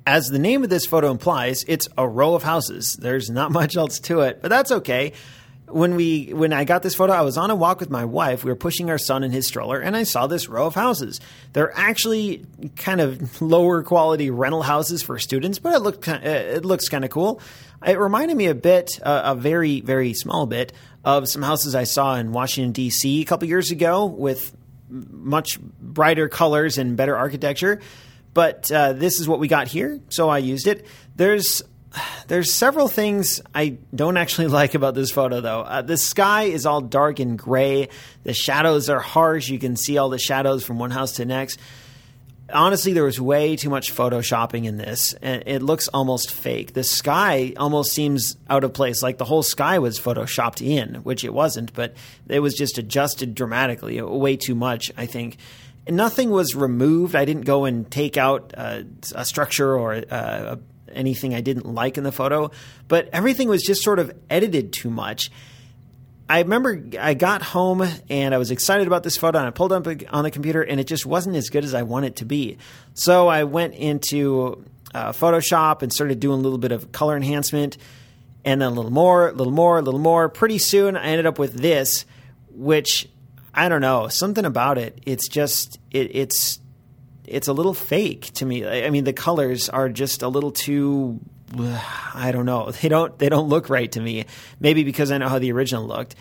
As the name of this photo implies, it's a row of houses. There's not much else to it, but that's okay. When I got this photo, I was on a walk with my wife. We were pushing our son in his stroller, and I saw this row of houses. They're actually kind of lower quality rental houses for students, but it looks kind of cool. It reminded me a bit, a very, very small bit, of some houses I saw in Washington, D.C. a couple years ago with much brighter colors and better architecture. But this is what we got here, so I used it. There's several things I don't actually like about this photo, though. The sky is all dark and gray. The shadows are harsh. You can see all the shadows from one house to the next. Honestly, there was way too much photoshopping in this, and it looks almost fake. The sky almost seems out of place, like the whole sky was photoshopped in, which it wasn't, but it was just adjusted dramatically, way too much, I think. Nothing was removed. I didn't go and take out a structure or anything I didn't like in the photo, but everything was just sort of edited too much. I remember I got home and I was excited about this photo and I pulled up on the computer and it just wasn't as good as I want it to be. So I went into Photoshop and started doing a little bit of color enhancement and then a little more. Pretty soon I ended up with this, which I don't know, something about it. It's just, it's a little fake to me. I mean, the colors are just a little too, I don't know. They don't look right to me. Maybe because I know how the original looked.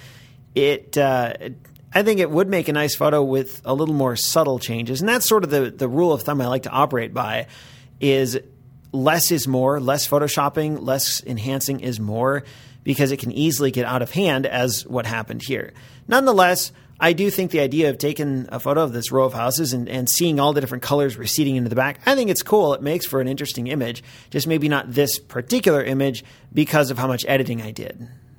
I think it would make a nice photo with a little more subtle changes. And that's sort of the rule of thumb I like to operate by is less is more, less photoshopping, less enhancing is more, because it can easily get out of hand as what happened here. Nonetheless, I do think the idea of taking a photo of this row of houses and seeing all the different colors receding into the back, I think it's cool. It makes for an interesting image, just maybe not this particular image because of how much editing I did.